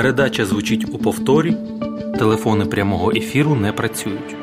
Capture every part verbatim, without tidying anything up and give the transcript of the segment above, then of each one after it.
Передача звучить у повторі. Телефони прямого ефіру не працюють.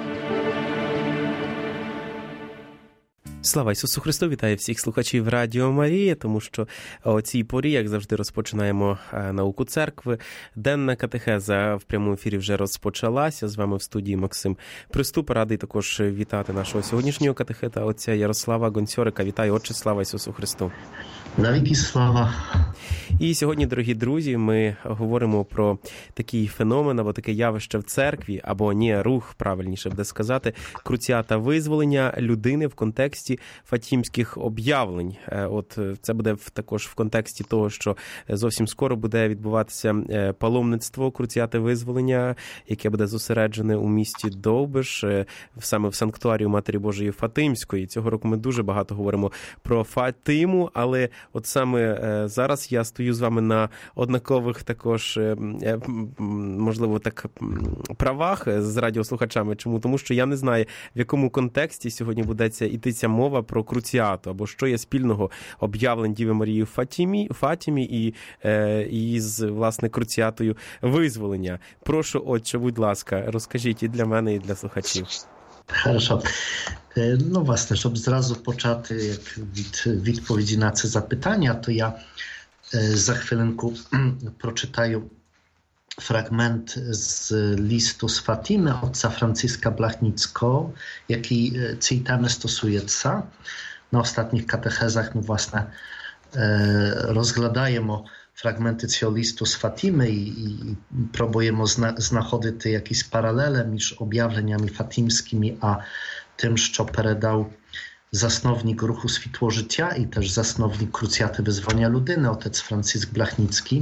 Слава Ісусу Христу! Вітаю всіх слухачів Радіо Марія, тому що о цій порі, як завжди, розпочинаємо науку церкви. Денна катехеза в прямому ефірі вже розпочалася. З вами в студії Максим Приступ. Радий також вітати нашого сьогоднішнього катехета, отця Ярослава Гонцьорика. Вітаю, Отче, слава Ісусу Христу! Навіки слава! І сьогодні, дорогі друзі, ми говоримо про такий феномен, або таке явище в церкві, або не рух, правильніше буде сказати, круціата визволення людини в контексті фатімських об'явлень. От це буде також в контексті того, що зовсім скоро буде відбуватися паломництво круціати визволення, яке буде зосереджене у місті Довбиш, саме в санктуарію Матері Божої Фатимської. Цього року ми дуже багато говоримо про Фатиму, але от саме зараз я стою з вами на однакових також, можливо, так правах з радіослухачами. Чому? Тому що я не знаю, в якому контексті сьогодні буде йтися мова про круціату, або що є спільного об'явлень Діви Марії в Фатімі, Фатімі і, і з, власне, круціатою визволення. Прошу, Отче, будь ласка, розкажіть і для мене, і для слухачів. Хорошо. No właśnie, щоб зразу почати як від відповіді на це запитання, то я за хвилинку прочитаю fragment z listu z Fatimy ojca Franciszka Blachnickiego, jaki цієї теми стосується. На ostatnich katechezach my właśnie розглядаємо fragmenty цього листу з Фатими і, і пробуємо зна, знаходити якісь паралелі між об'явленнями фатимськими, а тим, що передав засновник руху Світло життя і теж засновник круціати визволення людини, отець Франциск Блахніцький.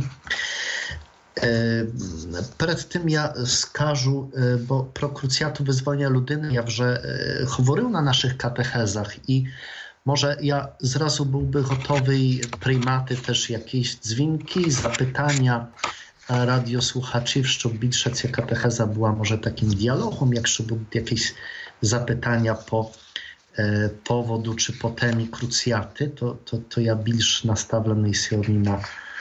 Перед тим я скажу, бо про круціату визволення людини я вже говорив на наших katechezach і może ja zrazu byłby gotowy приймати też jakieś dźwięki, zapytania radiosłuchaczy, щоб більше ця катехеза була, може, таким діалогом, якщо будуть якісь запитання по e, powodu czy po темі круціати, то, то, то я більш наставлений сьогодні на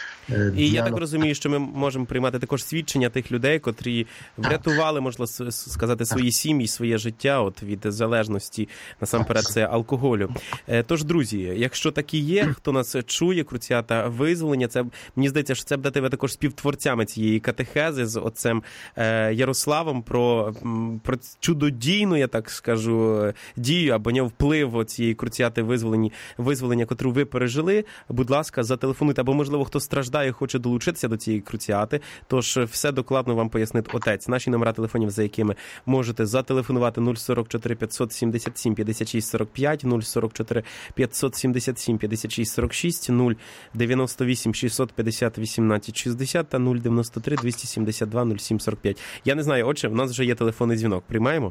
І я так розумію, що ми можемо приймати також свідчення тих людей, котрі врятували, можна сказати, свої сім'ї, своє життя от від залежності, насамперед, це алкоголю. Тож, друзі, якщо такі є, хто нас чує, круціата визволення, це, мені здається, що це будете ви також співтворцями цієї катехези з отцем Ярославом про, про чудодійну, я так скажу, дію або не вплив цієї круціати визволення, визволення, котру ви пережили. Будь ласка, зателефонуйте, або, можливо, хто страждає і хоче долучитися до цієї круціати, тож все докладно вам пояснить отець. Наші номера телефонів, за якими можете зателефонувати нуль сорок чотири п'ятсот сімдесят сім п'ятдесят шість сорок п'ять, нуль сорок чотири п'ятсот сімдесят сім п'ятдесят шість сорок шість, нуль дев'яносто вісім шістсот п'ятдесят вісімнадцять шістдесят та нуль дев'яносто три двісті сімдесят два нуль сім сорок п'ять. Я не знаю, отче, в нас вже є телефонний дзвінок. Приймаємо?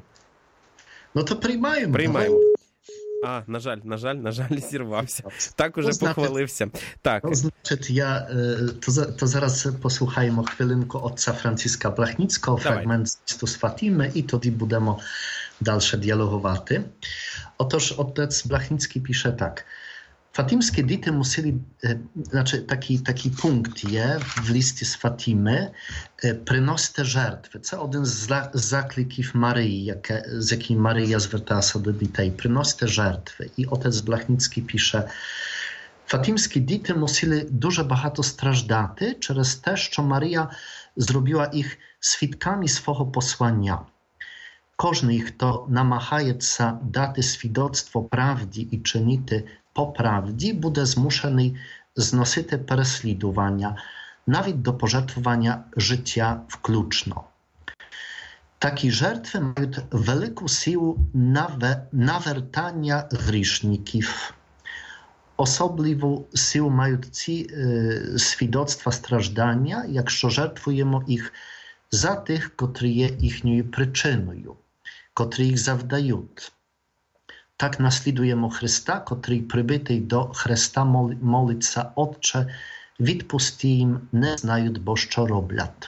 Ну то приймаємо. Приймаємо. А, на жаль, на жаль, на жаль, зірвався. Так уже ну, похвалився. Так. To znaczy, ja, to, to zaraz posłuchajmy chwilinku ojca Franciszka Blachnickiego, fragment z listu z Fatimy i toді будемо dalsze dialogowaty. Otóż ojciec Blachnicki pisze tak. Fatimskie dity musieli, znaczy taki, taki punkt je w liście z Fatimy, приносите жертви. Це один з закликів Марії, яке, з яким Марія зверталася до дітей. Приносите жертви. І отець Блахніцький пише, фатимські діти мусили дуже багато страждати через те, що Марія зробила їх свідками свого послання. Кожний, хто намагається дати свідоцтво правді і чинити по правді, буде змушений зносити переслідування, навіть до пожертwowania życia wkluczno. Takie żertwy mają wielką siłę nawracania grzeszników. Особливу силу мають ці e, свідоцтва страждання, якщо жертвуємо їх за тих, котрі є їхньою причиною, котрі їх завдають. Так наслідуємо Христа, котрий прибитий до Христа молиться, Отче, відпусти їм, не знають, бо що роблять.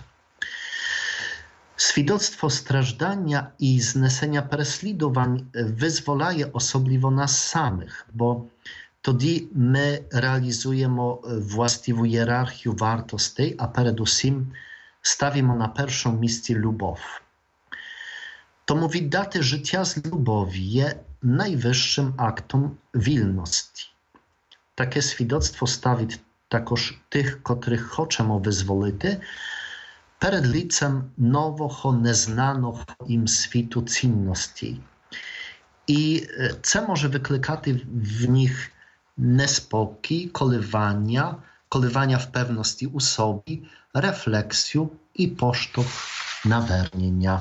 Свідоцтво страждання і знесення переслідувань визволяє особливо нас самих, бо тоді ми реалізуємо властиву ієрархію вартостей, а передусім ставимо на першому місці любов. Тому віддати життя з любові є найвищим актом вільності. Таке свідоцтво ставить також тих, котрих хочемо визволити, перед лицем нового, незнаного їм світу цінностей. І це може викликати в них неспокій, коливання, коливання впевненості у собі, рефлексію і поштовх навернення.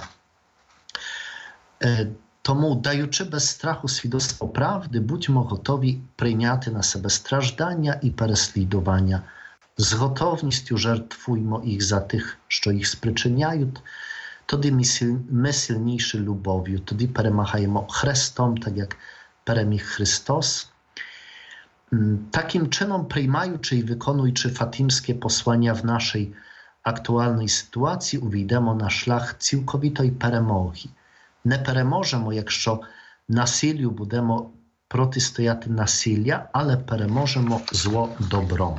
Тому, даючи без страху свідоцтво правди, будьмо готові прийняти на себе страждання і переслідування. З готовністю жертвуймо їх за тих, що їх спричиняють. Тоді ми сильніші любов'ю, тоді перемагаємо Христом, так як переміг Христос. Таким чином, приймаючи і виконуючи фатимське послання в нашій актуальній ситуації, увійдемо на шлях цілковитої перемоги. Не переможемо, якщо насиллю будемо протистояти насилля, але переможемо зло добром.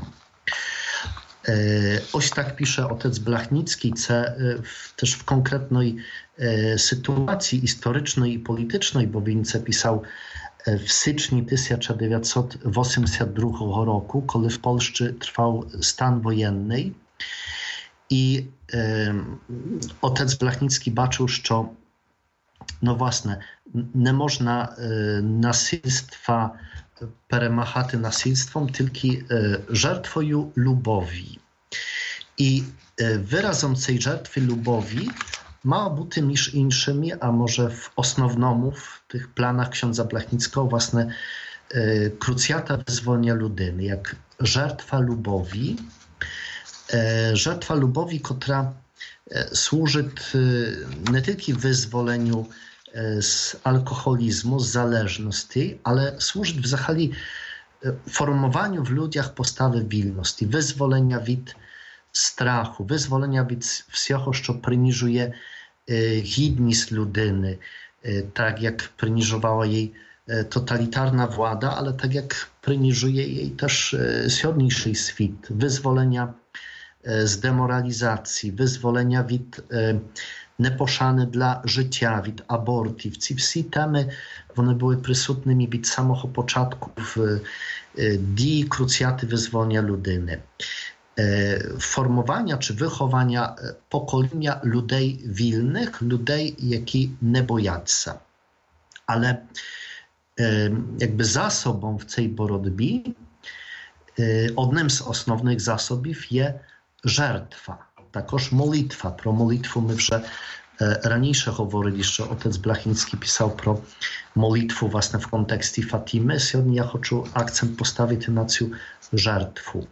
Ось так pisze отець Blachnicki, це też w konkretnej sytuacji historycznej i politycznej, bo він це pisał w styczniu tysiąc dziewięćset osiemdziesiątego drugiego roku, kiedy w Polsce trwał stan wojenny. I otec Blachnicki baczył, że no właśnie, nie można насильства перемагати насильством, тільки жертвою любові. І виразом цієї жертви любові ma бути між іншими, а може в основному в тих планах księdza Blachnickiego власне круціата визволення людини, як жертва любові, жертва любові, котра służy nie tylko wyzwoleniu z alkoholizmu, z zależności, ale służy w zasadzie formowaniu w ludziach postawy wilności, wyzwolenia od strachu, wyzwolenia od wszystkiego, co pryniżuje godność ludyny, tak jak pryniżowała jej totalitarna władza, ale tak jak pryniżuje jej też środniejszy świat, wyzwolenia z demoralizacji, wyzwolenia od neposzany dla życia, od abortów. Ci wszyscy temy, one były przysutnymi od samego początku w dni krucjaty wyzwolenia ludyny. Formowania czy wychowania pokolenia ludzi wilnych, ludzi, які nie boją się. Ale jakby zasobą w tej borotbie, одним z основних засобів є жертва, також молитва. Про молитву ми вже раніше говорили, що отець Blachnicki pisał про молитву власне в контексті Фатими. Сьогодні я хочу акцент поставити на цю жертву.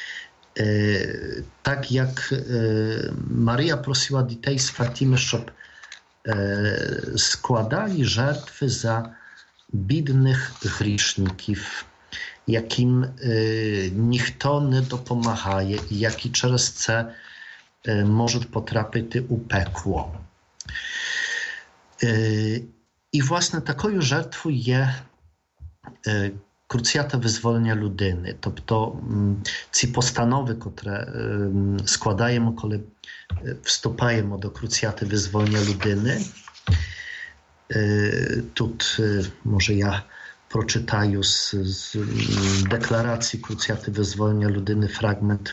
Так як Марія просила дітей з Фатими, щоб складали жертви за бідних грішників, яким ніхто не допомагає і які через це можуть потрапити у пекло. І, власне, такою жертвою є круціата визволення людини. Тобто ці постанови, które складаємо, коли вступаємо до круціати визволення людини. Тут, може, я przeczytаю z, z deklaracji krucjaty wyzwolenia ludyny fragment.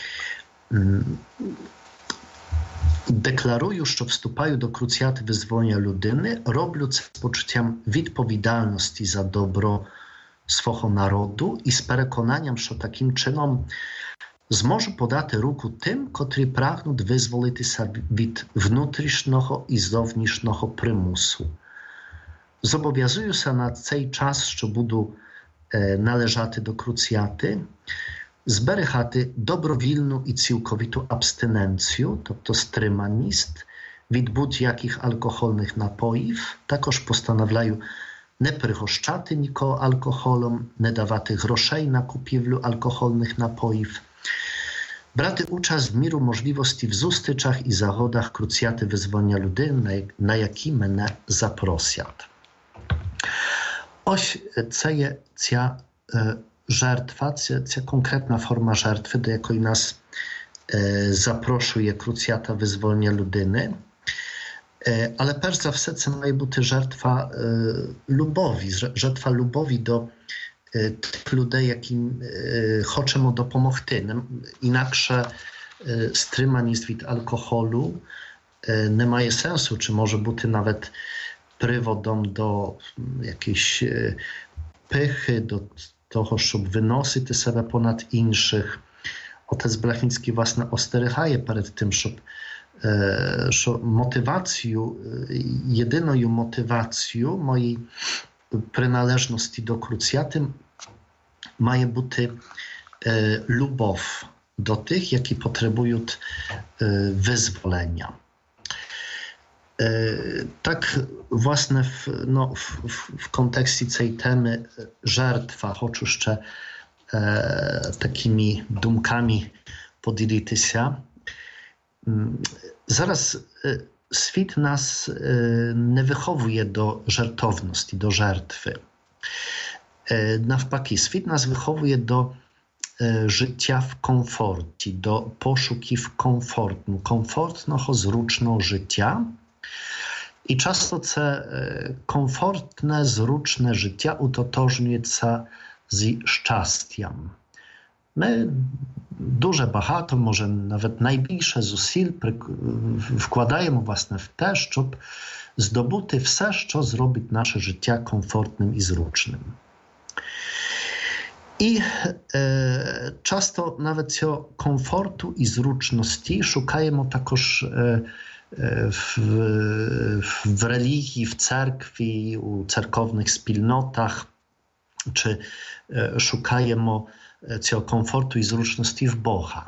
Deklaruję, że wstupają do krucjaty wyzwolenia ludyny, robią z poczuciem odpowiedzialności za dobro swojego narodu i z przekonaniem, że takim czynom zmoże podać ruku tym, którzy pragną wyzwolić się od wewnętrznego i zewnętrznego przymusu. Zobowiązuję się na цей час, що буду належати до круціати, зберігати добровільну і цілковиту абстиненцію, тобто стриманість від будь-яких алкогольних напоїв. Також постановляю не пригощати нікого алкоголем, не давати грошей на купівлю алкогольних напоїв, брати участь в міру можливості в зустрічах і загодах круціати визволення людини, на які мене запросять. Ось це є ця е, жертва, ця, ця конкретна форма жертви, до якої нас запрошує круцята визволення людини. Але перш за все це має бути жертва любові, жертва любові до тих людей, яким хочемо допомогти. Інакше стриманість від alkoholu не має сенсу, чи може бути навіть приводом до jakiejś pychy, do того, щоб виносити себе понад інших. Отець Блахніцький, власне, остерігає перед тим, щоб що мотивацію, єдиною мотивацією моєї приналежності до круцяти має бути любов до тих, які потребують визволення. Tak własne w, no, w, w kontekście tej temy żertwa, choć jeszcze e, takimi dumkami podzielić się. Zaraz e, świat nas e, nie wychowuje do żertowności, do żertwy. E, nawpaki, świat nas wychowuje do e, życia w komforcie, do poszukiw komfortu, komfortnego, zrучного życia. I często це комфортне, зручне життя утотожнюється зі щастям. Ми дуже багато, може навіть найбільше зусиль вкладаємо власне в те, щоб здобути все, що зробить наше життя комфортним і зручним. І е, часто навіть цього комфорту і зручності шукаємо також е, W, w religii, w cerkwi, u cerkownych wspólnotach, czy szukajemy tego komfortu i zrучності w Boha.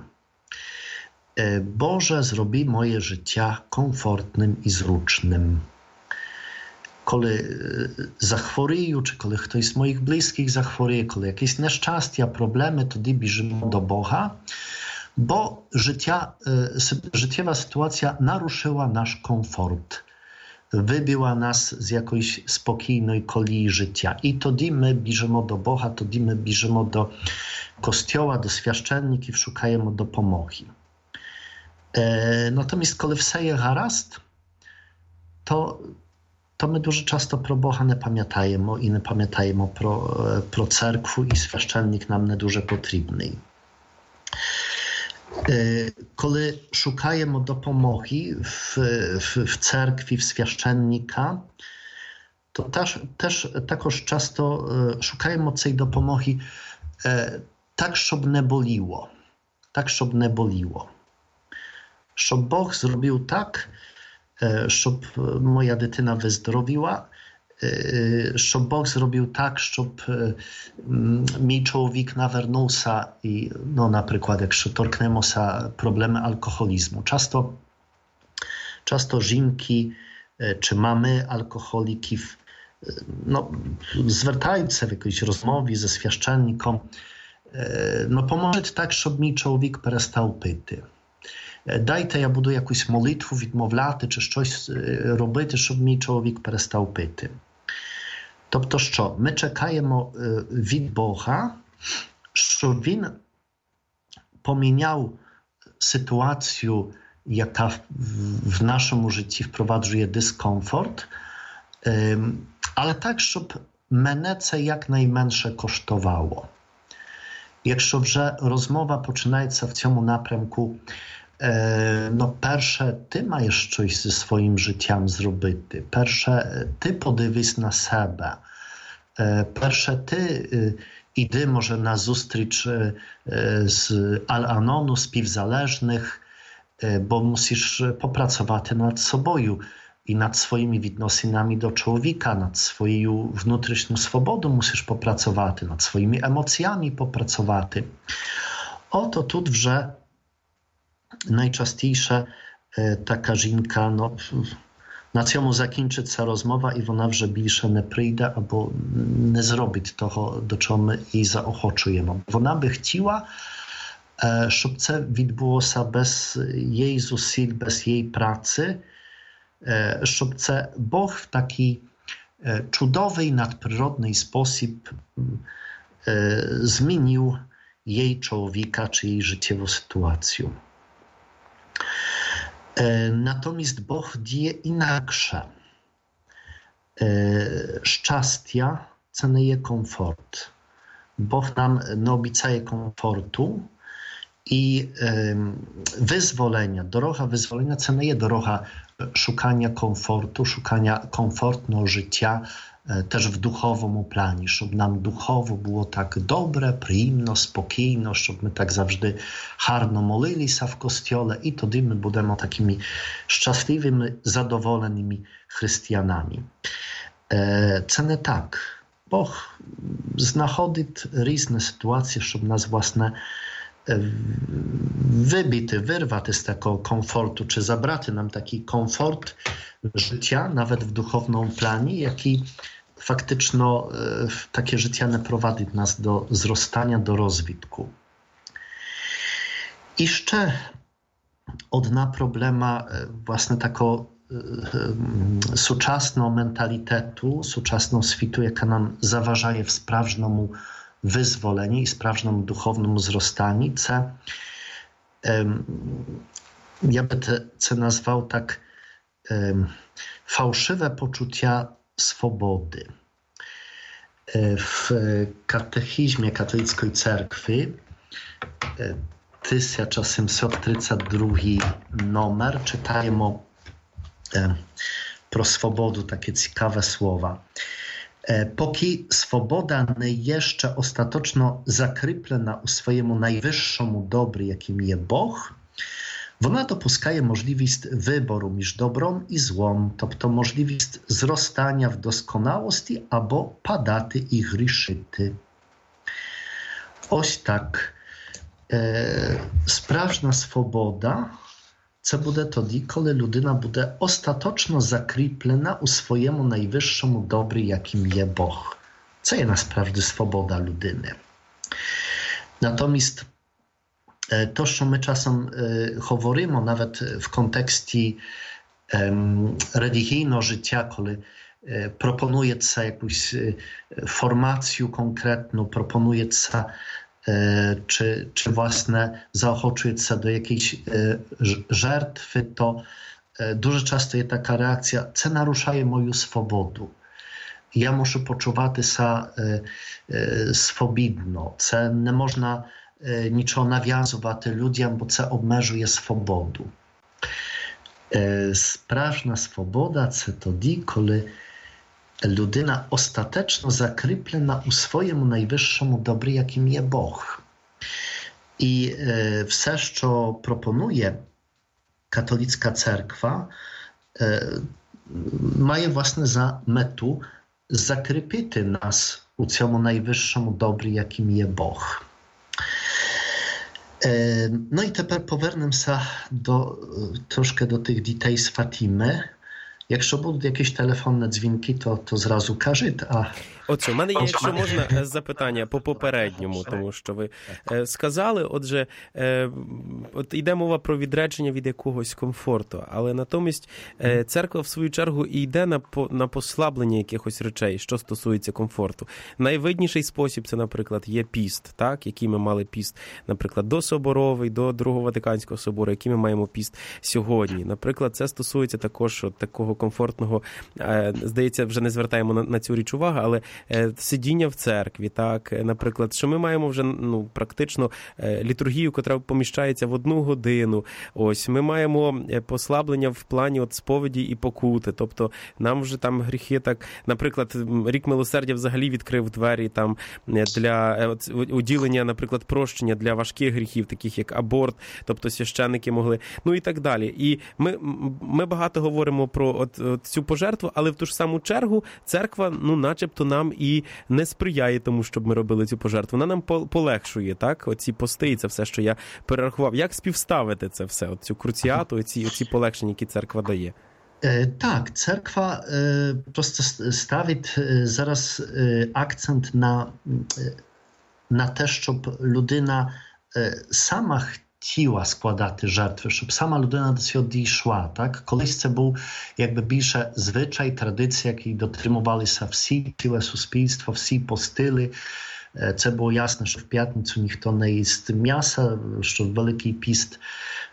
Boże, zrobi moje życie komfortnym i zrучним. Коли захворію, чи коли хтось з моїх близьких захворіє, коли якісь нещастя, проблеми, тоді біжимо до Бога. Bo życia, życiowa sytuacja naruszyła nasz komfort, wybiła nas z jakiejś spokojnej kolei życia. I wtedy my bierzemy do Boga, wtedy my bierzemy do kościoła, do święcenników, szukajemy dopomogi. E, natomiast kiedy wszystko jest garast, to, to my дуже часто про Бога не пам'ятаємо і не пам'ятаємо про, про церкву, і священник нам не дуже потрібний. Коли шукаємо допомоги в, в, в церкві, в священника, то теж, теж також часто шукаємо цієї допомоги так, щоб не боліло. Так, щоб не боліло. Щоб Бог зробив так, щоб моя дитина виздоровіла, щоб Бог зробив так, щоб мій чоловік навернувся і, ну, наприклад, якщо торкнемося проблеми алкоголізму. Часто, часто жінки чи мами алкоголіків, no, звертаються в якійсь розмові зі священником, no, поможе так, щоб мій чоловік перестав пити. Дайте, я буду якусь молитву відмовляти чи щось робити, щоб мій чоловік перестав пити. Тобто що? Ми чекаємо від Бога, щоб Він поміняв ситуацію, яка в нашому житті впроваджує дискомфорт, але так, щоб мене це якнайменше коштувало. Якщо вже розмова починається в цьому напрямку, no перше, ти маєш щось зі своїм життям зробити. Перше, ти подивись на себе. Перше, ти іди, може, на зустріч з Al-Anonu, співзалежних, bo musisz popracować nad sobою i nad swoimi відносинами do człowieka, nad swoją внутрішню свободу musisz popracować, nad swoimi emocjami popracować. Oto tu вже najczęściejsze taka жінка, no, na цьому закінчиться розмова, і вона вже більше не прийде або не зробить того, до чого ми її заохочуємо. Вона би хотіла, щоб це відбулося без її зусиль, без її праці, щоб це Бог в такий чудовий, nadprzyrodny sposób zmienił jej człowieka czy jej życiową sytuację. Natomiast Бог діє інакше. Щастя – це не є комфорт. Бог нам не обіцяє комфорту і визволення, дорога визволення – це не є дорога szukania komfortu, szukania komfortnego życia też w duchowym planie, żeby nam duchowo było tak dobre, przyjemno, spokojno, żeby my tak zawsze harno molili się w kościele i wtedy my będziemy takimi szczęśliwymi, zadowolonymi chrześcijanami. Це не так. Бог знаходить різні ситуації, щоб нас, власне, wybity, wyrwać z tego komfortu, czy zabrać nam taki komfort życia, nawet w duchownym planie, jaki faktycznie takie życie nie prowadzi nas do wzrastania, do rozwitku. I jeszcze odna problema właśnie takiego współczesnego mentalitetu, współczesnego światu, jaka nam zaważaje w sprawdźnemu wyzwoleniu i sprawdźnemu duchownemu wzrastaniu, це, ja by to nazwał tak fałszywe poczucia swobody. W katechizmie katolickiej cerkwi tysiąc osiemset trzydziesty drugi numer czytajemy pro swobodu takie ciekawe słowa. Póki swoboda nie jeszcze ostatecznie zakryplena u swojemu najwyższemu dobru, jakim jest Bóg, ona dopuszcza możliwość wyboru między dobrą i złą, to możliwość wzrastania w doskonałości albo padaty i grzeszyty. Oś tak, e, sprawna swoboda, co będzie wtedy, kiedy ludyna będzie ostatecznie zakryplena u swojemu najwyższemu dobru, jakim jest Bóg. Co jest naprawdę swoboda ludyny? Natomiast to, co my czasem mówimy, nawet w kontekście um, religijnego życia, kiedy proponuje się jakąś formację konkretną, proponuje się Czy, czy własne zaochoczuje się do jakiejś żertwy, to дуже часто є така реакція: це нарушає мою свободу. Я мушу почуватися свобідно. Це не можна нічого нав'язувати людям, бо це обмежує свободу. Справжня свобода – це тоді, коли людина остаточно закріплена у своєму найвищому добрі, яким є Бог. І е, все, що пропонує католицька церква, е, має, власне, за мету закріпити нас у цьому найвищому добрі, яким є Бог. Е, ну і тепер повернемося до, трошки до тих дітей з Фатіми. Якщо будуть якісь телефонні дзвінки, то, то зразу кажіть. А... Оце, у мене є, якщо можна, запитання по попередньому, тому що ви сказали, отже, от йде мова про відречення від якогось комфорту, але натомість церква, в свою чергу, і йде на, на послаблення якихось речей, що стосується комфорту. Найвидніший спосіб – це, наприклад, є піст, так, який ми мали піст, наприклад, до Соборовий, до Другого Ватиканського собору, який ми маємо піст сьогодні. Наприклад, це стосується також от такого комфортного, здається, вже не звертаємо на, на цю річ увагу, але сидіння в церкві, так, наприклад, що ми маємо вже, ну, практично літургію, котра поміщається в одну годину. Ось, ми маємо послаблення в плані от сповіді і покути, тобто нам вже там гріхи так, наприклад, рік милосердя взагалі відкрив двері там для уділення, наприклад, прощення для важких гріхів, таких як аборт, тобто священники могли, ну і так далі. І ми, ми багато говоримо про от, от цю пожертву, але в ту ж саму чергу церква, ну, начебто нам і не сприяє тому, щоб ми робили цю пожертву. Вона нам полегшує, так, оці пости і це все, що я перерахував. Як співставити це все, от цю круціату, оці, оці полегшення, які церква дає? Tak, cerkwa po prostu stawia zaraz akcent na, na to, żeby ludyna sama chciała składać żertwy, żeby sama ludyna do цього дійшла, так? Колись це був якби більше звичай, традиція, які дотримувалися всі, ціле суспільство, всі постили. Це було ясно, що в п'ятницю ніхто не їсть м'яса, що в Великий піст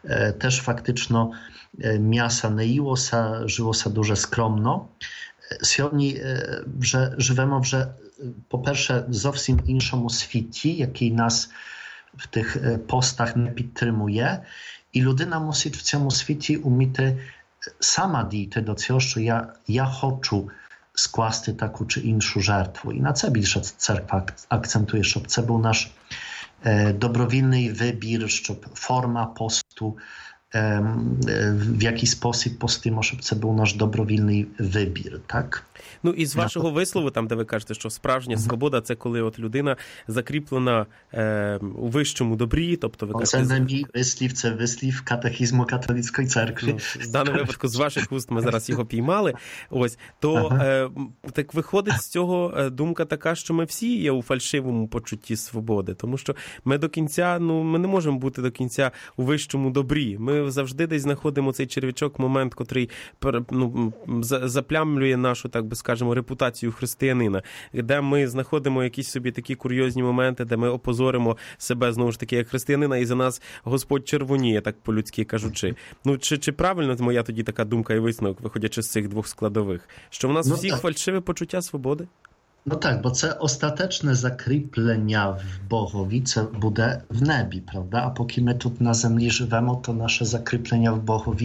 теж фактично м'яса не їлося, жилося дуже скромно. Сьогодні вже живемо вже, по-перше, зовсім іншому світі, який нас в тих постах не підтримує. І людина мусить в цьому світі вміти сама дійти до цього, що я, я хочу скласти таку чи іншу жертву. І на це більше церква акцентує, щоб це був наш е, добровільний вибір, щоб форма посту, е, в який спосіб постимо, щоб це був наш добровільний вибір, так? Ну, і з вашого вислову, там, де ви кажете, що справжня свобода – це коли от людина закріплена е, у вищому добрі, тобто ви кажете... Це не мій вислів, це вислів катехізму католицької церкви. Ну, в даному випадку з ваших уст ми зараз його піймали. Ось, то ага. е, так виходить з цього думка така, що ми всі є у фальшивому почутті свободи, тому що ми до кінця, ну, ми не можемо бути до кінця у вищому добрі. Ми завжди десь знаходимо цей черв'ячок, момент, котрий ну, заплямлює нашу, так би скажемо, репутацію християнина, де ми знаходимо якісь собі такі курйозні моменти, де ми опозоримо себе, знову ж таки, як християнина, і за нас Господь червоніє, так по-людськи кажучи. Ну, чи, чи правильно моя тоді така думка і висновок, виходячи з цих двох складових? Що в нас ну, всіх так. фальшиве почуття свободи? No tak, bo це остаточне закріплення в Богові, це буде в небі, правда? А поки ми тут на землі живемо, то наше закріплення в Богові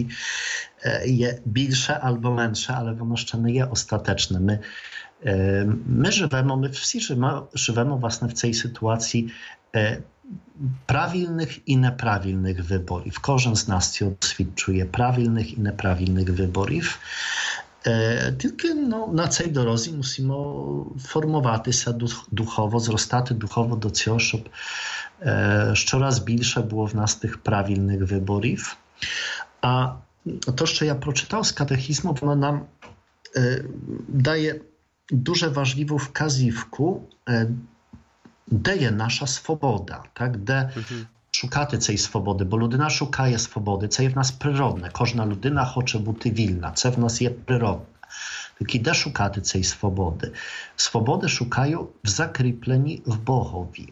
є більше або менше, але воно ще не є остаточне. Ми, ми живемо, my всі живемо, живемо власне в цій ситуації правильних і неправильних виборів. Кожен з нас цього досвідчує правильних і неправильних виборів. Тільки ну, на цій дорозі мусимо формуватися духово, зростати духово до цього, щоб е, щораз більше було в нас тих правильних виборів. А to, що я прочитав з катехізму, воно нам е, дає дуже важливу вказівку, е, де є наша свобода, так? Де шукати цієї свободи, бо людина шукає свободи, це є в нас природне. Кожна людина хоче бути вільна, це в нас є природне. Тільки де шукати цієї свободи? Свободи шукаю в закріпленні в Богові.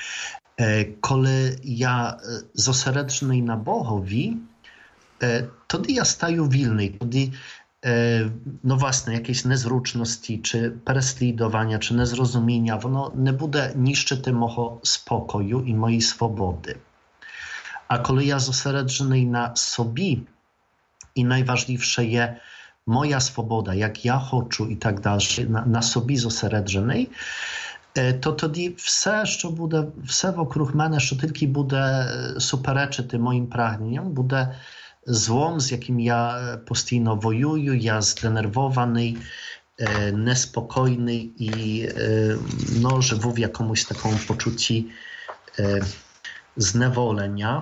Коли я зосереджений на Богові, тоді я стаю вільний, тоді no własne jakieś niezrучності, чи переслідування, чи незрозуміння, воно не буде niszczyти мого спокою і моєї свободи. А коли я зосереджений на собі, і найważniejsze є моя свобода, як я хочу і так далі, на, на собі зосереджений, то тоді все, що буде, все вокруг мене, що тільки буде суперечити моїм прагненням, буде złom, z jakim ja postійно wojuję, ja zdenerwowany, e, niespokojny i e, no, żywu w jakąś taką poczuci e, znewolenia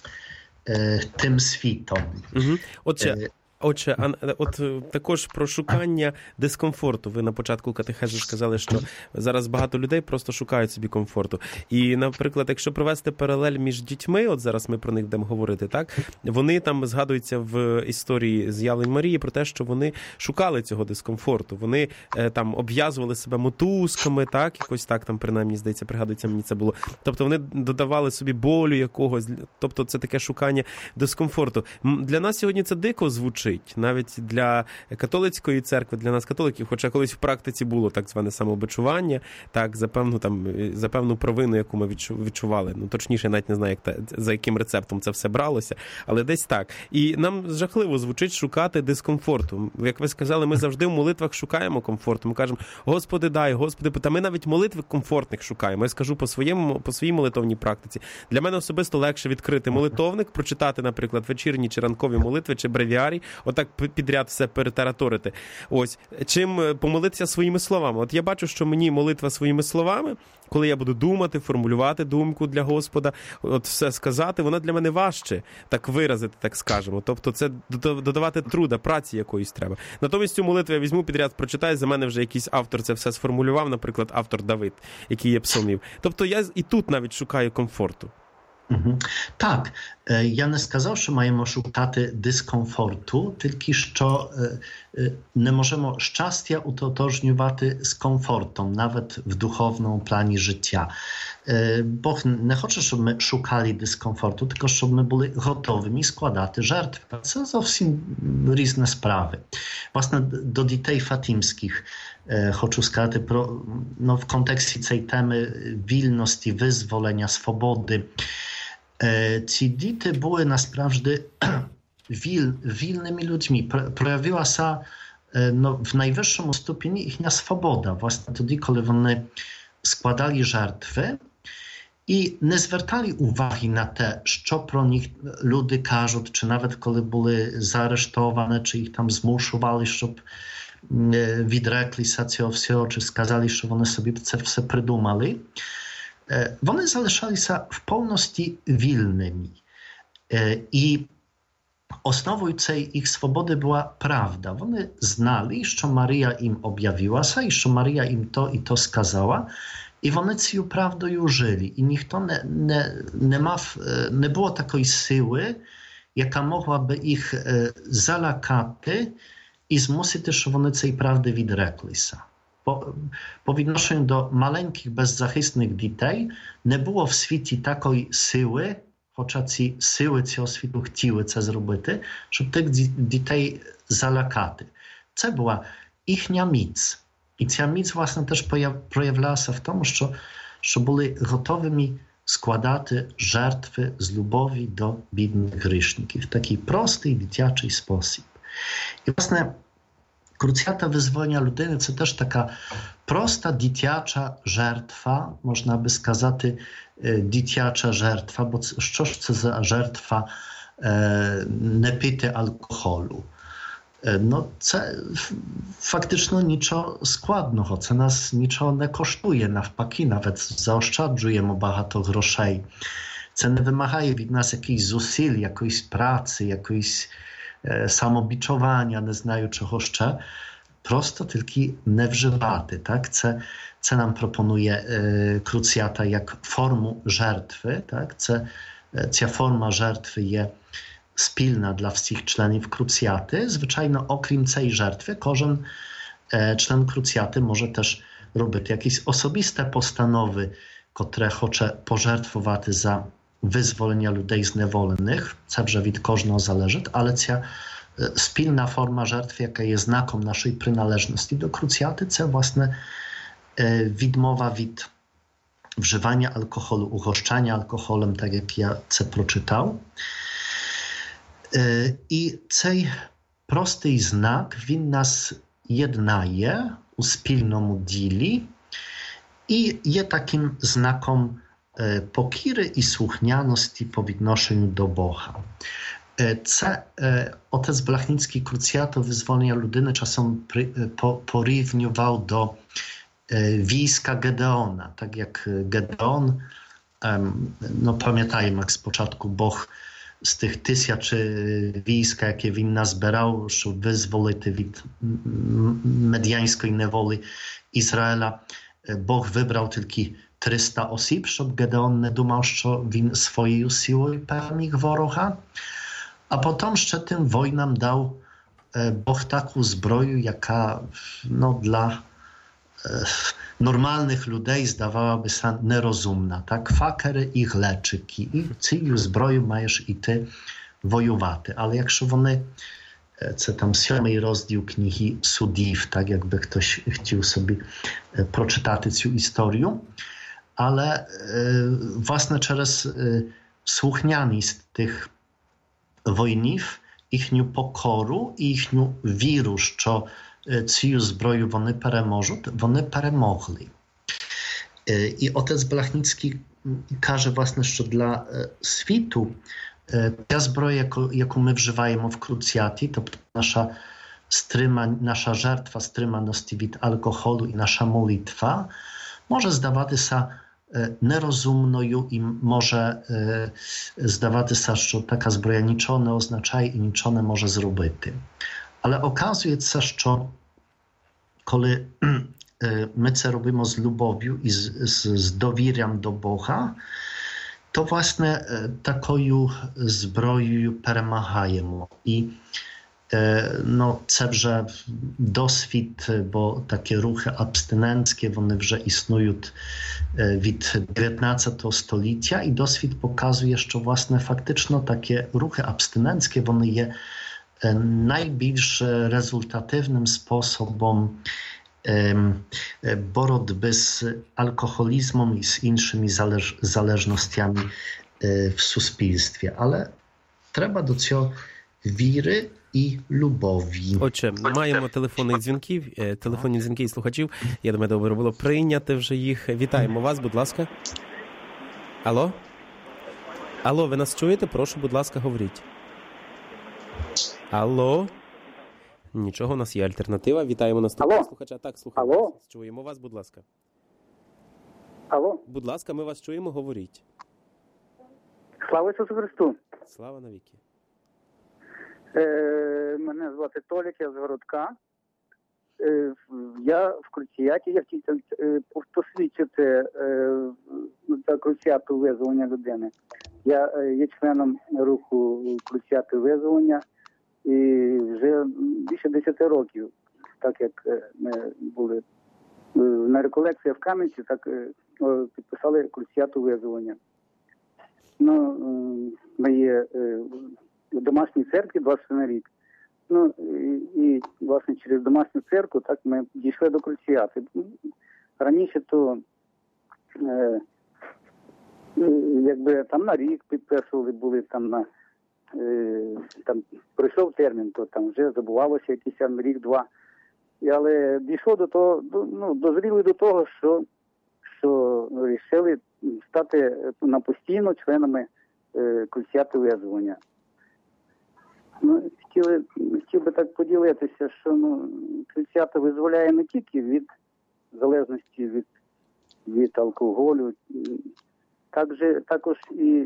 e, tym świtom. Mhm. Отже, Отже, от також про шукання дискомфорту. Ви на початку катехезу сказали, що зараз багато людей просто шукають собі комфорту. І, наприклад, якщо провести паралель між дітьми, от зараз ми про них будемо говорити, так? Вони там згадуються в історії з'явлень Марії про те, що вони шукали цього дискомфорту. Вони там обв'язували себе мотузками, так? Якось так там, принаймні, здається, пригадується, мені це було. Тобто вони додавали собі болю якогось. Тобто це таке шукання дискомфорту. Для нас сьогодні це дико звучить. Навіть для католицької церкви, для нас католиків, хоча колись в практиці було так зване самобичування, так, за певну, там, за певну провину, яку ми відчували. Ну, точніше, я навіть не знаю, як та, за яким рецептом це все бралося, але десь так. І нам жахливо звучить шукати дискомфорту. Як ви сказали, ми завжди в молитвах шукаємо комфорту. Ми кажемо, Господи, дай, Господи, та ми навіть молитви комфортних шукаємо. Я скажу по своєму, по своїй молитовній практиці. Для мене особисто легше відкрити молитовник, прочитати, наприклад, вечірні чи ранкові молитви, чи бревіарій, отак підряд все перетараторити. Ось. Чим помолитися своїми словами. От я бачу, що мені молитва своїми словами, коли я буду думати, формулювати думку для Господа, от все сказати, вона для мене важче, так виразити, так скажемо. Тобто це додавати труда, праці якоїсь треба. Натомість цю молитву я візьму підряд, прочитаю, за мене вже якийсь автор це все сформулював, наприклад, автор Давид, який є псалмів. Тобто я і тут навіть шукаю комфорту. Так, я не сказав, що маємо шукати дискомфорту, тільки що не можемо щастя утотожнювати з комфортом, навіть в духовному плані життя. Бог не хоче, щоб ми шукали дискомфорту, tylko щоб ми були готовими складати жертви. Це зовсім різні справи. Власне, до дітей фатимських хочу сказати про, no, w kontekście tej temy wolności, wyzwolenia, swobody. Ci dzieci były naprawdę wil, wilnymi ludźmi. Projawiła się no, w najwyższym stopniu ich swoboda. Właśnie wtedy, kiedy one składali żertwy i nie zwracali uwagi na te, co pro nich ludzie każą, czy nawet kiedy były zaaresztowane, czy ich tam zmuszowali, żeby відреклися цього всього, чи сказали, що вони собі це все придумали, вони залишалися в повності вільними. І основою цієї їх свободи була правда. Вони знали, що Марія їм об'явилася, і що Марія їм то і то сказала, і вони цією правдою жили. І ніхто не, не, не мав, не було такої сили, яка могла би їх залякати i zmusити, щоб вони цієї правди відреклися. По, по відношенню до маленьких беззахисних дітей не було в світі такої сили, хоча ці сили цього світу хотіли це зробити, щоб тих дітей залякати. Це була їхня міць. І ця міць, власне, теж проявлялася в тому, що, що були готовими складати жертви з любові до бідних грішників в такий простий дитячий спосіб. І, власне, круціата визволення людини – це теж така проста дитяча жертва, можна би сказати, дитяча жертва, бо що ж це за жертва не пити алкоголю? No, це фактично нічого складного, це нас нічого не коштує, навпаки, навіть заощаджуємо багато грошей. Це не вимагає від нас якихось зусиль, якоїсь праці, якоїсь самобічування, не знаю чого ще, просто тільки не вживати. Так? Це, це нам пропонує е, круціата як форму жертви. Так? Це, ця форма жертви є спільна для всіх членів круціати. Звичайно, окрім цієї жертви, кожен е, член круціати може теж робити якісь особисте постанови, котре хоче пожертвувати за визволення людей зневолених, це вже від кожного залежить, але ця спільна форма жертви, яка є знаком нашої приналежності до круціати, це, власне, відмова від вживання алкоголу, угощання алкоголем, так як я це прочитав. І цей простий знак, він нас єднає у спільному ділі і є таким знаком покіри і слухняності по відношенню до Бога. Це отець Блахніцький круціату визволення людини часом порівнював до війська Гедеона. Так як Гедеон, no pamiętajmy, jak спочатку Бог з тих тисячі війська, які він назбирав, щоб визволити від медіанської неволі Ізраїля, Бог вибрав тільки триста осіб, щоб Гедеон не думав, що він своєю силою переміг ворога. А потім ще тим воїнам дав Бог таку зброю, яка no, dla e, normalnych людей здавала się нерозумна. Так, факери і глечики. І цією зброєю маєш іти воювати. Але якщо вони, це там сьомий розділ книги Судів, так якби хтось хотів собі прочитати цю історію, але власне через слухняність тих воїнів, їхню покору і їхню віру, що цю зброю вони переможуть, вони перемогли. І отець Блахніцький каже, власне, що для світу та зброя, яку, яку ми вживаємо в круціаті, тобто наша, стрима, наша жертва стриманості від алкоголу і наша молитва, може здаватися нерозумною і може здаватися, що така зброя нічого не означає і нічого не може зробити. Але оказується, що коли ми це робимо з любов'ю і з, з, з довір'ям до Бога, то власне такою зброєю перемагаємо. І Ну, це вже досвід, бо такі рухи абстинентські, вони вже існують від дев'ятнадцятого століття, і досвід показує, що, власне, фактично такі рухи абстинентські, вони є найбільш результативним способом боротьби z alkoholizmem i z innymi zależ zależnościami w суспільстві. Але треба до цього віри і любові. Отже, маємо телефонних дзвінків, телефонні дзвінки і слухачів. Я думаю, добре було прийняти вже їх. Вітаємо вас, будь ласка. Алло? Алло, ви нас чуєте? Прошу, будь ласка, говоріть. Алло? Нічого, у нас є альтернатива. Вітаємо наступного слухача. Так, слухаємо. Алло? Чуємо вас, будь ласка. Алло? Будь ласка, ми вас чуємо, говоріть. Слава Ісусу Христу! Слава навіки. Е, мене звати Толік, я з Городка. Е, я в Круціаті, я хотів е, посвідчити е, за Круціату визволення людини. Я е, є членом руху Круціати визволення і вже більше десяти років, так як ми були на реколекції в Кам'янці, так підписали Круціату визволення. Ну, ми є в домашній церкві двадцять один рік. Ну, і, і, власне, через домашню церкву так ми дійшли до Круціати. Раніше то е, якби там на рік підписували, були там на там пройшов термін, то там вже забувалося якийсь там рік-два. Але дійшло до того, ну, дозріли до того, що, що вирішили стати на постійно членами е, Круціати визволення. Ну, хотіли, хотів би так поділитися, що ну, Круціата визволяє не тільки від залежності від, від алкоголю, також, також і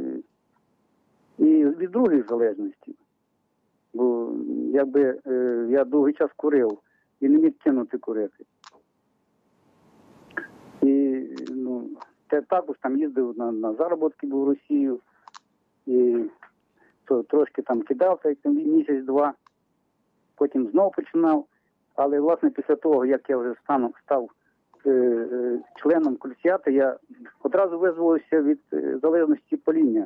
І від других залежностей. Бо якби е, я довгий час курив і не міг кинути курити. І ну, те, також там їздив на, на заробітки в Росію. І то, трошки там кидав, так, місяць-два. Потім знову починав. Але, власне, після того, як я вже стану, став е, е, членом Круціати, я одразу визволився від е, залежності паління.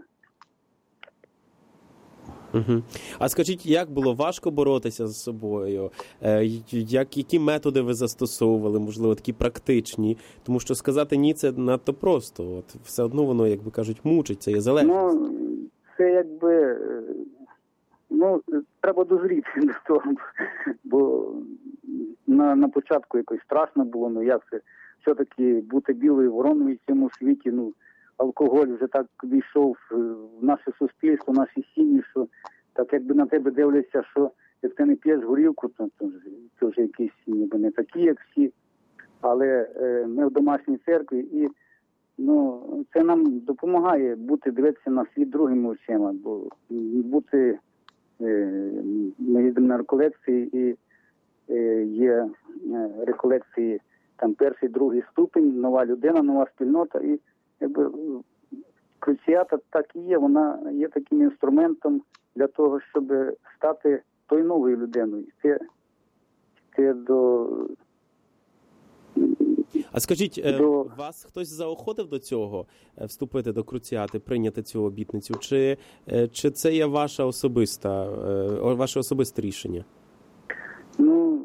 Угу. А скажіть, як було важко боротися з собою? Е, як, які методи ви застосовували, можливо, такі практичні? Тому що сказати «ні» – це надто просто. От, все одно воно, як би кажуть, мучить, це є залежність. Ну, це якби, ну, треба дозріти до того, бо на, на початку якось страшно було, ну як це, все-таки бути білою вороною в цьому світі, ну, алкоголь вже так війшов в наше суспільство, в наші сім'ї, що так якби на тебе дивляться, що як ти не п'єш горілку, то, то, то вже якісь ніби не такі, як всі. Але е, ми в домашній церкві, і ну, це нам допомагає бути, дивитися на світ другими очима, бо бути, е, ми їздимо на реколекції, і е, є е, реколекції, там перший, другий ступень, нова людина, нова спільнота, і якби Круціата так і є, вона є таким інструментом для того, щоб стати тою новою людиною. Це, це до... А скажіть, до... вас хтось заохотив до цього, вступити до Круціати, прийняти цю обітницю? Чи, чи це є ваша особиста, ваше особисте рішення? Ну,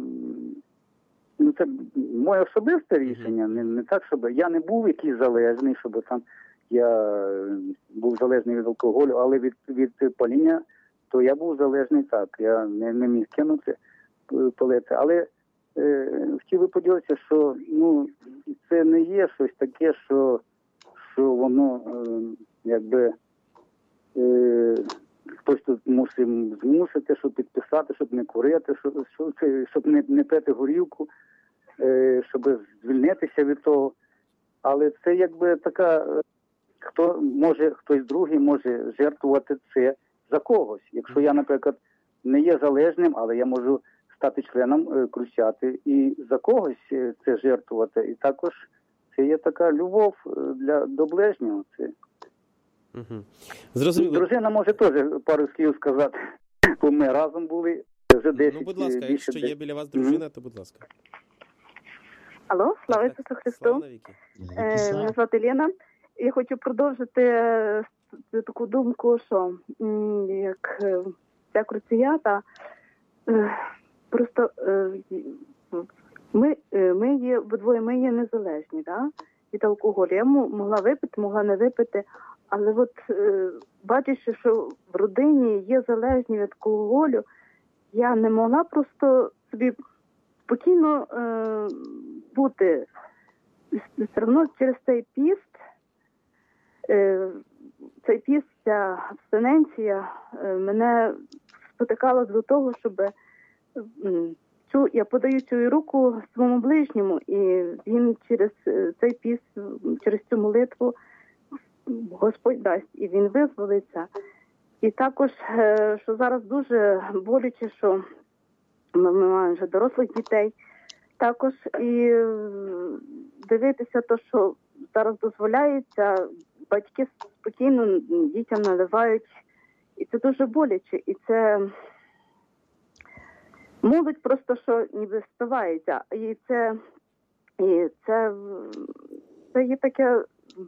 ну це моє особисте рішення, не, не так, щоб я не був якийсь залежний, щоб там я був залежний від алкоголю, але від, від паління, то я був залежний так, я не, не міг кинути палити. Але е, хотів би поділитися, що ну, це не є щось таке, що, що воно е, якби е, хтось тут мусить змусити, щоб підписати, щоб не курити, щоб, щоб, щоб не, не пити горілку, е, щоб звільнитися від того. Але це якби така, хто може, хтось другий може жертвувати це за когось. Якщо я, наприклад, не є залежним, але я можу стати членом Круціати і за когось це жертвувати. І також це є така любов для до ближнього. Це. Угу. Зрозуміло. Дружина може теж пару слів сказати. бо ми разом були вже десять. Ну, будь ласка, якщо є біля вас дружина, то будь ласка. Алло, слава Ісусу Христу. Слава навіки. Е, Мене звати Лена. Я хочу продовжити е, таку думку, що м, як е, ця круціята, е, просто е, ми, е, ми є, обидвоє ми є незалежні, да? Від алкоголю. Я м- могла випити, могла не випити, але от е, бачачи, що в родині є залежні від алкоголю, я не могла просто собі спокійно е, бути. Все одно через цей піст, е, цей піст, ця абстиненція е, мене спотикала до того, щоб е, цю, я подаю цю руку своєму ближньому, і він через цей піст, через цю молитву Господь дасть, і він визволиться. І також, е, що зараз дуже боляче, що ми, ми маємо вже дорослих дітей, також і дивитися те, що зараз дозволяється, батьки спокійно дітям наливають, і це дуже боляче, і це молодь просто, що ніби спивається, і це, і це, це є таке,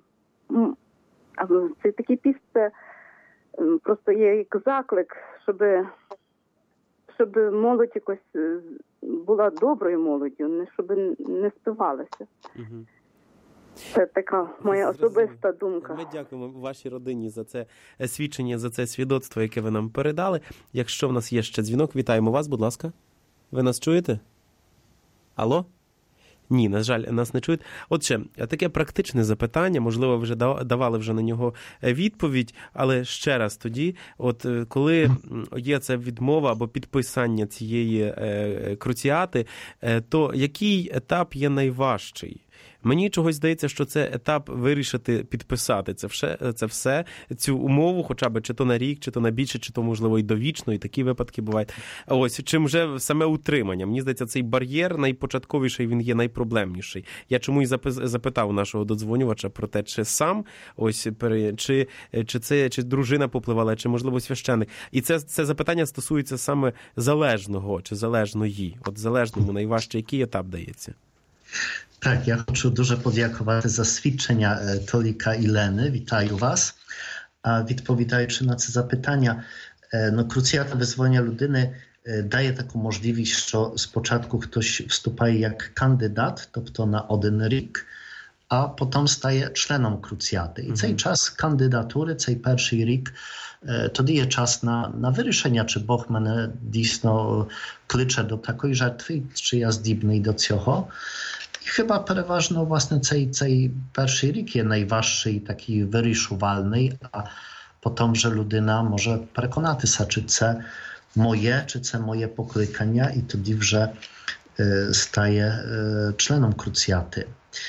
це такий піст, це просто є як заклик, щоб щоб молодь якось була доброю молоддю, не щоб не спивалася. Угу. Це така моя особиста думка. Ми дякуємо вашій родині за це свідчення, за це свідоцтво, яке ви нам передали. Якщо в нас є ще дзвінок, вітаємо вас, будь ласка. Ви нас чуєте? Алло? Ні, на жаль, нас не чують. Отже, таке практичне запитання, можливо, вже давали вже на нього відповідь, але ще раз тоді, от коли є ця відмова або підписання цієї е, круціати, е, то який етап є найважчий? Мені чогось здається, що це етап вирішити підписати це все, це все, цю умову, хоча б чи то на рік, чи то на більше, чи то, можливо, і довічно, і такі випадки бувають. Ось, чим вже саме утримання. Мені здається, цей бар'єр найпочатковіший, він є найпроблемніший. Я чому і запитав нашого додзвонювача про те, чи сам, ось, чи, чи це, чи дружина попливала, чи, можливо, священник. І це, це запитання стосується саме залежного, чи залежної. От залежному найважче, який етап дається? Tak, ja хочу дуже подякувати за свідчення Толіка і Лени. Вітаю вас. А відповідаючи на це запитання, no, круціата визволення людини дає таку можливість, що спочатку хтось вступає як кандидат, тобто на один рік, а потім стає членом круціати. І цей час кандидатури, цей перший рік, тоді є час на, на вирішення, чи Бог мене дійсно кличе до такої жертви, чи я здібний до цього. І chyba переважно, власне, цей, цей перший рік є найважчий, такий вирішувальний, а потім вже людина може переконатися, чи це моє, чи це моє покликання, і тоді вже e, стає e, членом круціати.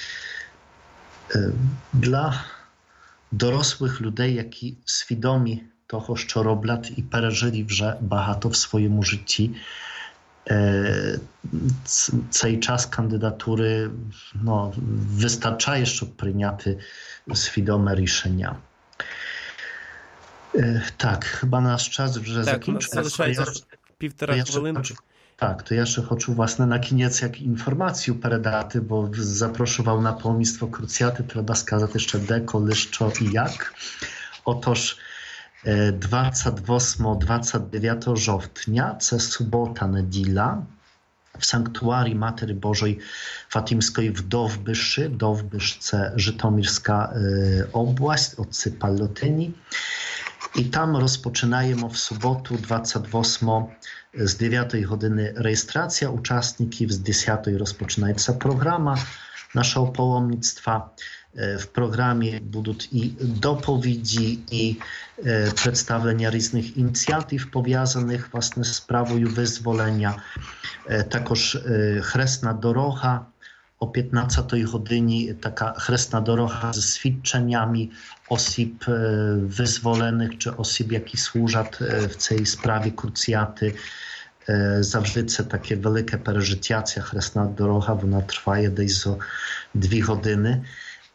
E, dla dorosłych людей, які свідомі того, що роблять, і пережили вже багато в своєму житті, цей час кандидатури no, wystarczaje, щоб прийняти свідоме рішення. Так, chyba nasz czas вже закінчується. Так, півтора хвилини. Так, то я ще хочу, власне, на кінець як інформацію передати, бо запрошував на полмістwo круціати, треба сказати ще де, коли, що і як. Otóż двадцять восьмого - двадцять дев'ятого жовтня, це субота-неділя, w sanktuarii Matері Bożej Fatimskiej w Dowbyszy. Dowbysz це Житомирська область, оці Палотині. І там розпочинаємо в суботу двадцять восьмого з дев'ятої години реєстрація учасників, з десятої розпочинається програма нашого паломництва. W programie będą i dopowiedzi, i e, przedstawienia różnych inicjatyw powiązanych właśnie z sprawą wyzwolenia. E, takoż e, chresna doroga o piętnastej godzinie, taka chresna doroga ze świadczeniami osób e, wyzwolenych, czy osób, jakie służą e, w tej sprawie krucjaty. E, zawsze to takie wielkie przeżycie, chresna doroga, ona trwa dесь zo dwie godziny.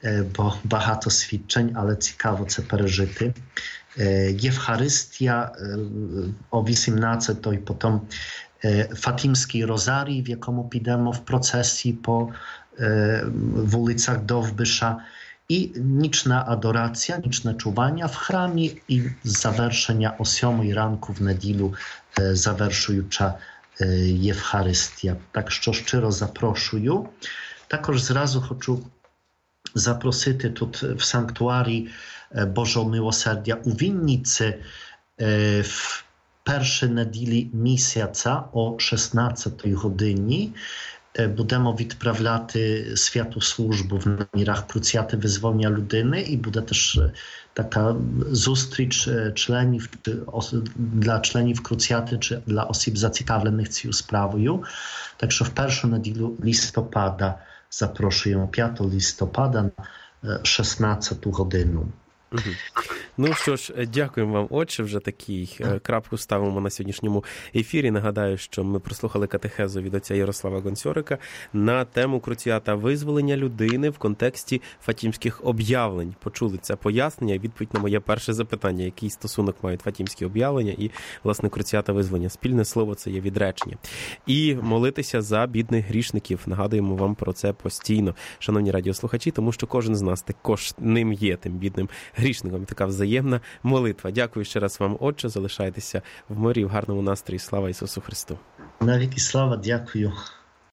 bo багато свідчень, але цікаво це пережити. Євхаристія о вісімнадцятій, потім Фатімський розарій, в якому підемо в процесії по вулицях Довбиша, і нічна адорація, нічне чування в храмі і завершення о сьомій ранку в неділю, завершуюча Євхаристія. Так що щиро запрошую. Також зразу хочу запросити тут в санктуарі Божого Милосердя у Вінниці в перші неділі місяця о шістнадцятій годині. Будемо відправляти святу службу в намірах Круціати Визволення людини і буде теж така зустріч членів, для членів Круціати чи для осіб зацікавлених цією справою. Так що в першу неділю листопада запрошуємо п'ятого листопада на шістнадцяту годину. Угу. Ну що ж, дякуємо вам, отче, вже такий крапку ставимо на сьогоднішньому ефірі. Нагадаю, що ми прослухали катехезу від отця Ярослава Гонцьорика на тему Круціата визволення людини в контексті фатімських об'явлень. Почули це пояснення і відповідь на моє перше запитання, який стосунок мають фатімські об'явлення і, власне, Круціата визволення. Спільне слово – це є відречення. І молитися за бідних грішників. Нагадуємо вам про це постійно, шановні радіослухачі, тому що кожен з нас також ним є, тим бідним грішником. Така взаємна молитва. Дякую ще раз вам, отче. Залишайтеся в мирі, в гарному настрої. Слава Ісусу Христу. Навіки слава, дякую.